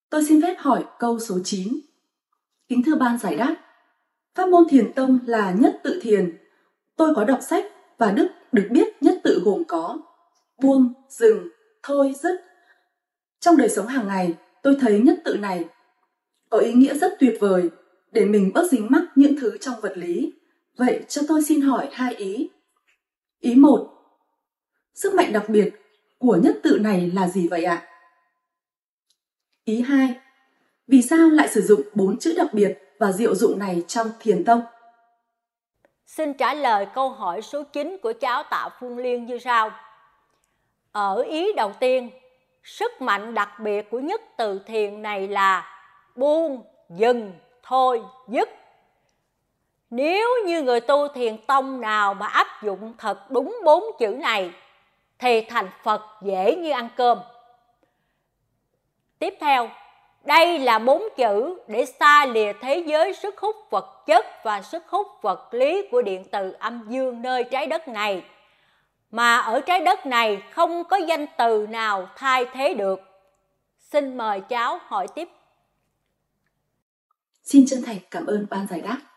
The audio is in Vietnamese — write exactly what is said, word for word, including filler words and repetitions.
Tôi xin phép hỏi câu số chín. Kính thưa ban giải đáp, pháp môn thiền tông là nhất tự thiền. Tôi có đọc sách và Đức được biết nhất tự gồm có buông, dừng, thôi, dứt. Trong đời sống hàng ngày, tôi thấy nhất tự này có ý nghĩa rất tuyệt vời để mình bớt dính mắc những thứ trong vật lý. Vậy cho tôi xin hỏi hai ý. Ý một, sức mạnh đặc biệt của nhất tự này là gì vậy ạ? Ý hai, vì sao lại sử dụng bốn chữ đặc biệt và diệu dụng này trong thiền tông? Xin trả lời câu hỏi số chín của cháu Tạ Phương Liên như sau. Ở ý đầu tiên, sức mạnh đặc biệt của nhất từ thiền này là buông, dừng, thôi, dứt. Nếu như người tu thiền tông nào mà áp dụng thật đúng bốn chữ này thì thành Phật dễ như ăn cơm. Tiếp theo, đây là bốn chữ để xa lìa thế giới sức hút vật chất và sức hút vật lý của điện từ âm dương nơi trái đất này. Mà ở trái đất này không có danh từ nào thay thế được. Xin mời cháu hỏi tiếp. Xin chân thành cảm ơn ban giải đáp.